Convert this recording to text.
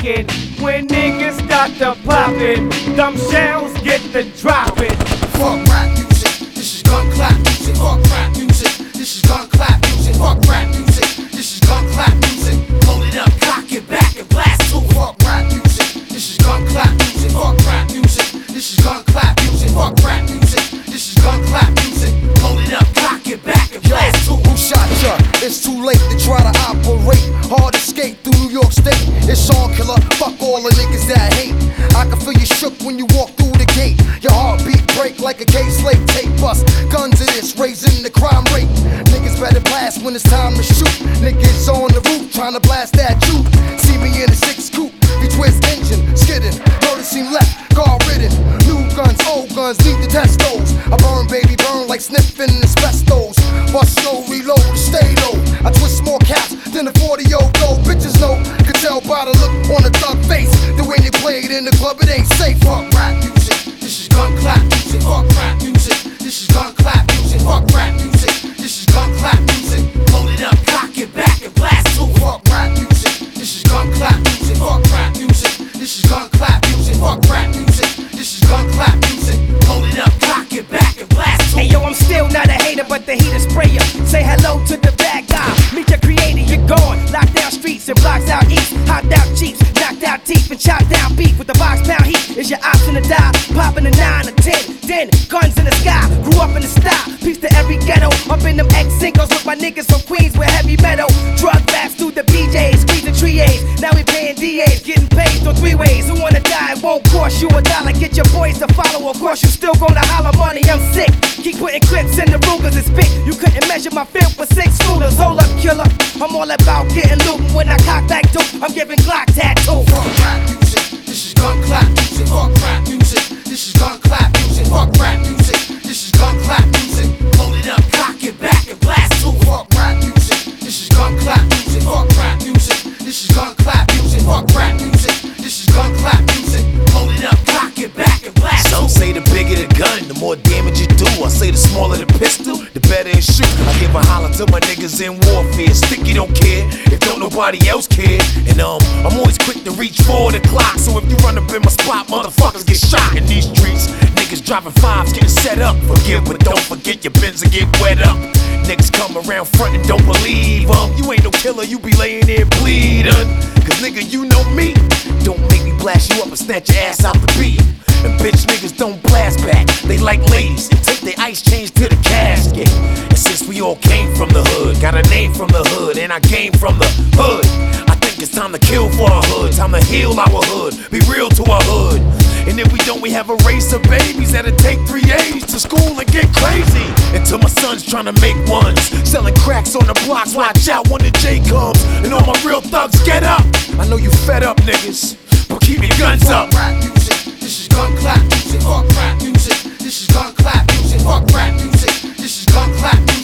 rockin'. When niggas start to poppin', them shells get to droppin'. Fuck rap music, this is gun clap music. Fuck rap music, this is gun clap music. Fuck rap music, this is gun clap music. Hold it up, cock it back and blast to it. Fuck rap music, this is gun clap music. Fuck rap music, this is gun clap music. Fuck rap music, this is gun clap music. Hold it up, cock it back and blast to it. Who shot ya? It's too late to try to operate. Hard escape through New York State. It's Sean Killer, fuck all the niggas that hate. I can feel you shook when you walk through the gate. Your heartbeat break like a K-slave tape bust. Guns to this, raising the crime rate. Niggas better blast when it's time to shoot. Niggas on the roof trying to blast that juke. See me in a 6 coupe, V-twist engine, skidding. Noticing left, guard ridden. New guns, old guns, need to test those. I burn, baby, burn like sniffing asbestos. Bust slow, reload, stay low. I twist more caps than a 40-year-old. Bitches know, could tell by the look on the thug face. The way they play it in the club, it ain't safe. Fuck rap music, this is gun clap music. Fuck rap music, this is gun clap music. Fuck rap music, this is gun clap music. Hold it up, cock it back and blast to it. Fuck rap music, this is gun clap music. Fuck rap music, this is gun clap music. Fuck rap music, this is gun clap music. Hold it up, cock it back and blast to it. Hey yo, I'm still not a hater, but the heat is sprayer. Say hello to the bad guy. Meet your creator, you're gone. Lock down streets and blocks out east. Hopped out jeeps, knocked out teeth and chopped down beef with the box pound heat. Is your option to die? Popping a 9 or 10. Then guns in the sky. Grew up in the style. Peace to every ghetto. Up in them X-singles with my niggas from Queens with heavy metal. Drug raps through the BJs, squeezing trias. Now we paying DAs, getting paid through 3 ways. Who wanna die? It won't cost you $1. Get your boys to follow. Of course you still gonna holler money. I'm sick. Keep putting clips in the Rugers and spit. You couldn't measure my film for 6 schoolers. Hold up, killer. I'm all about getting loot. When I cock back dope, I'm giving Glock tattoo. Fuck rap music, this is gun clap music. Fuck rap music, this is gun clap music. Fuck rap music, this is gun clap music. Hold it up, cock it back and blast to it. Fuck rap music, this is gun clap music. Fuck rap music, this is gun clap music. Fuck rap music, this is gun clap music. Hold it up, cock it back and blast to it. Some say the bigger the gun, the more damage you do. I say the smaller the pistol, the better it shoot. I give a holler to my niggas in warfare. Sticky don't care if don't nobody else care. And I'm always quick to reach for the clock. So if you run up in my spot, motherfuckers get shot. In these streets, niggas driving 5s, getting set up. Forgive, but don't forget your bins and get wet up. Niggas come around front and don't believe you ain't no killer, you be laying there bleeding. Cause nigga, you know me. Don't make me blast you up and snatch your ass out the beat. And bitch niggas don't blast back. They like ladies and take their ice chains to the casket. And since we all came from the hood, got a name from the hood, and I came from the hood, I think it's time to kill for our hood, time to heal our hood, be real to our hood. And if we don't, we have a race of babies that'll take 3 A's to school and get crazy. Until my son's trying to make ones, selling cracks on the blocks. Watch out when the J comes, and all my real thugs get up. I know you fed up niggas, but keep your guns up. Fuck rap music, this is gun clap music. Fuck rap music, this is gun clap music. Fuck rap music, this is gun clap music.